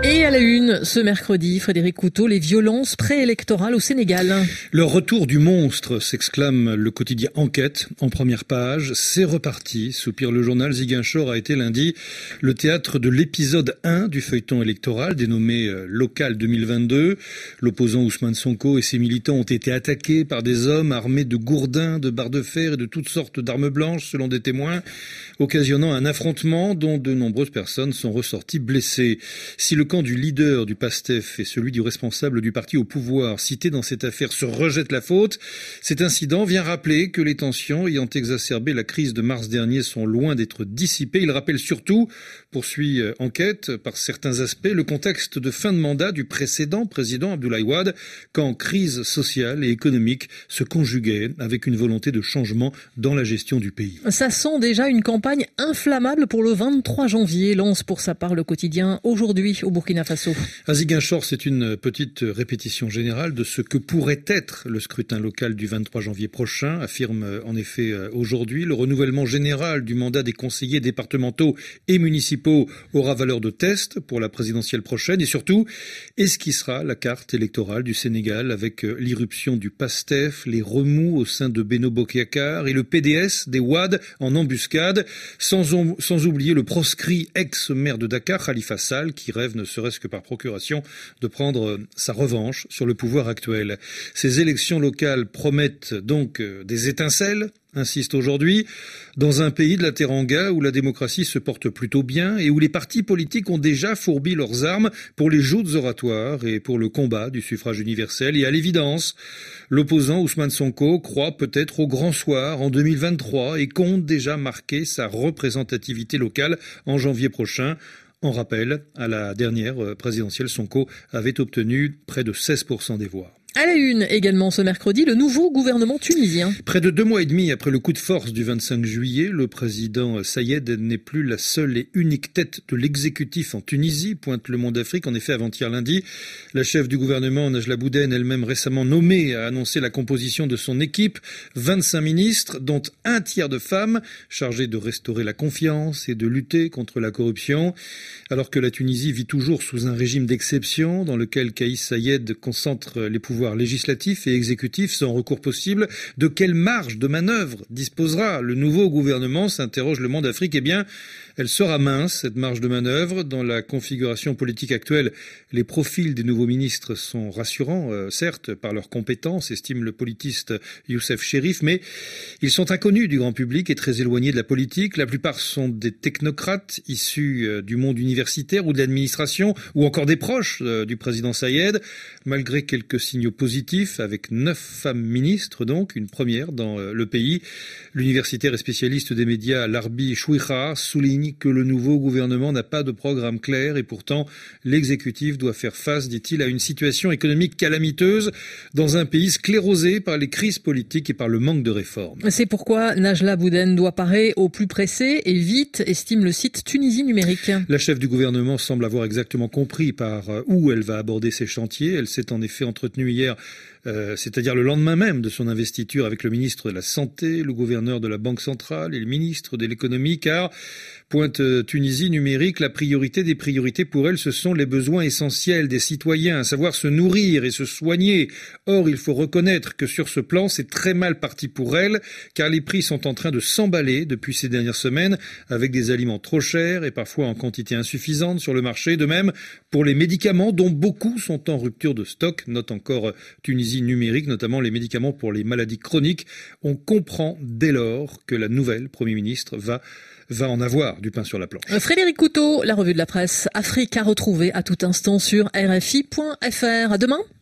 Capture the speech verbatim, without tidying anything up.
Et à la une, ce mercredi, Frédéric Couteau, les violences préélectorales au Sénégal. Le retour du monstre, s'exclame le quotidien Enquête en première page. C'est reparti, soupire le journal. Ziguinchor a été lundi le théâtre de l'épisode un du feuilleton électoral dénommé Local deux mille vingt-deux. L'opposant Ousmane Sonko et ses militants ont été attaqués par des hommes armés de gourdins, de barres de fer et de toutes sortes d'armes blanches, selon des témoins, occasionnant un affrontement dont de nombreuses personnes sont ressorties blessées. Si le camp du leader du PASTEF et celui du responsable du parti au pouvoir cité dans cette affaire se rejettent la faute, cet incident vient rappeler que les tensions ayant exacerbé la crise de mars dernier sont loin d'être dissipées. Il rappelle surtout, poursuit Enquête, par certains aspects, le contexte de fin de mandat du précédent président Abdoulaye Wade, quand crise sociale et économique se conjuguait avec une volonté de changement dans la gestion du pays. Ça sent déjà une campagne inflammable pour le vingt-trois janvier, lance pour sa part le quotidien Aujourd'hui au Burkina Faso. À Ziguinchor, c'est une petite répétition générale de ce que pourrait être le scrutin local du vingt-trois janvier prochain, affirme en effet aujourd'hui. Le renouvellement général du mandat des conseillers départementaux et municipaux aura valeur de test pour la présidentielle prochaine et surtout esquissera la carte électorale du Sénégal avec l'irruption du PASTEF, les remous au sein de Benno Bokk Yakaar et le P D S des Wade en embuscade, sans, sans oublier le proscrit ex-maire de Dakar, Khalifa Sall, qui rêve ne serait-ce que par procuration de prendre sa revanche sur le pouvoir actuel. Ces élections locales promettent donc des étincelles, insiste aujourd'hui, dans un pays de la Teranga où la démocratie se porte plutôt bien et où les partis politiques ont déjà fourbi leurs armes pour les joutes oratoires et pour le combat du suffrage universel. Et à l'évidence, l'opposant Ousmane Sonko croit peut-être au grand soir en deux mille vingt-trois et compte déjà marquer sa représentativité locale en janvier prochain. En rappel, à la dernière présidentielle, Sonko avait obtenu près de seize pour cent des voix. À la une, également ce mercredi, le nouveau gouvernement tunisien. Près de deux mois et demi après le coup de force du vingt-cinq juillet, le président Sayed n'est plus la seule et unique tête de l'exécutif en Tunisie, pointe Le Monde Afrique. En effet, avant-hier lundi, la chef du gouvernement, Najla Bouden, elle-même récemment nommée, a annoncé la composition de son équipe. vingt-cinq ministres, dont un tiers de femmes, chargés de restaurer la confiance et de lutter contre la corruption. Alors que la Tunisie vit toujours sous un régime d'exception dans lequel Kais Sayed concentre les pouvoirs législatif et exécutif sans recours possible. De quelle marge de manœuvre disposera le nouveau gouvernement, s'interroge Le Monde Afrique. Eh bien, elle sera mince, cette marge de manœuvre. Dans la configuration politique actuelle, les profils des nouveaux ministres sont rassurants, euh, certes, par leurs compétences, estime le politiste Youssef Chérif, mais ils sont inconnus du grand public et très éloignés de la politique. La plupart sont des technocrates issus euh, du monde universitaire ou de l'administration, ou encore des proches euh, du président Sayed, malgré quelques signaux positif, avec neuf femmes ministres, donc, une première dans euh, le pays. L'universitaire et spécialiste des médias Larbi Chouicha souligne que le nouveau gouvernement n'a pas de programme clair et pourtant l'exécutif doit faire face, dit-il, à une situation économique calamiteuse dans un pays sclérosé par les crises politiques et par le manque de réformes. C'est pourquoi Najla Bouden doit parer au plus pressé et vite, estime le site Tunisie Numérique. La chef du gouvernement semble avoir exactement compris par où elle va aborder ses chantiers. Elle s'est en effet entretenue hier, euh, c'est-à-dire le lendemain même de son investiture, avec le ministre de la Santé, le gouverneur de la Banque centrale et le ministre de l'économie, car, pointe Tunisie Numérique, la priorité des priorités pour elle, ce sont les besoins essentiels des citoyens, à savoir se nourrir et se soigner. Or, il faut reconnaître que sur ce plan, c'est très mal parti pour elle, car les prix sont en train de s'emballer depuis ces dernières semaines, avec des aliments trop chers et parfois en quantité insuffisante sur le marché. De même, pour les médicaments, dont beaucoup sont en rupture de stock, note encore Tunisie Numérique, notamment les médicaments pour les maladies chroniques. On comprend dès lors que la nouvelle Premier ministre va va en avoir du pain sur la planche. Frédéric Couteau, la revue de la presse Afrique à retrouver à tout instant sur R F I point F R. À demain.